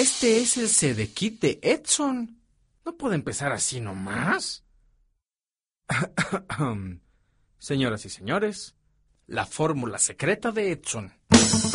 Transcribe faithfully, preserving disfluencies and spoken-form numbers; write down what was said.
Este es el Sedekit de Edson. No puede empezar así nomás. Señoras y señores, la fórmula secreta de Edson.